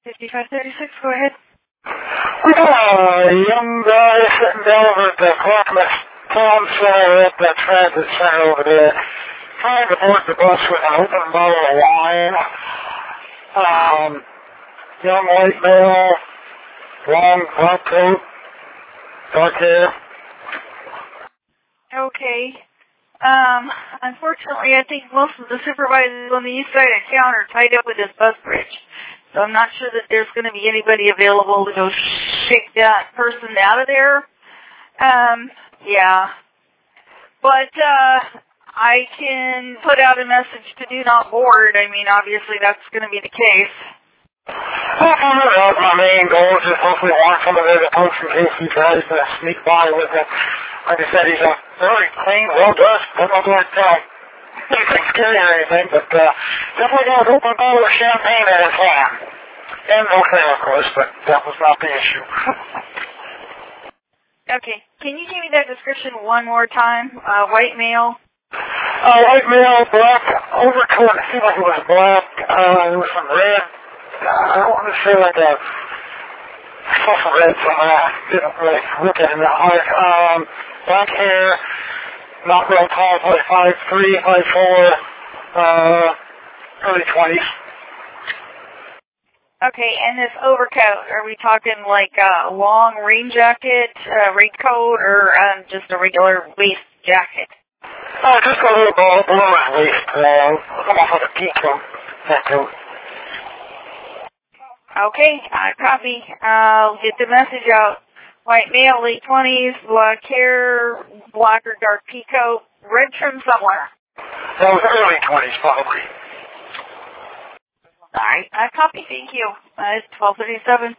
5536, go ahead. A young guy sitting down over at the Clackamas Town Center at the transit center over there, trying to board the bus with an open bottle of wine. Young white male, long black coat, dark hair. Okay. Unfortunately, I think most of the supervisors on the east side of town are tied up with this bus bridge. So I'm not sure that there's going to be anybody available to go shake that person out of there. Yeah. But, I can put out a message to do not board. I mean, obviously that's going to be the case. Well, my main goal is just hopefully warn somebody at the post in case he tries to sneak by with it. Like I said, he's a very clean, well-dressed, don't look like anything scary or anything, but definitely got an open bottle of champagne in his hand. And no fail, of course, but that was not the issue. Okay, can you give me that description one more time? White male? White male, black overcoat, it seemed like it was black, there was some red. I don't want to say like a, I saw some red somewhere, I didn't really look at it that hard. Black hair, not real tall, probably 5'3", 5'4", early 20s. Okay, and this overcoat, are we talking like a long rain jacket, raincoat, or just a regular waist jacket? Just a little below my waist, almost like a peacoat, that coat. Okay, I copy. I'll get the message out. White male, late 20s, black hair, black or dark peacoat, red trim somewhere. That was early 20s, probably. All right, I copy. Thank you. It's 12:37.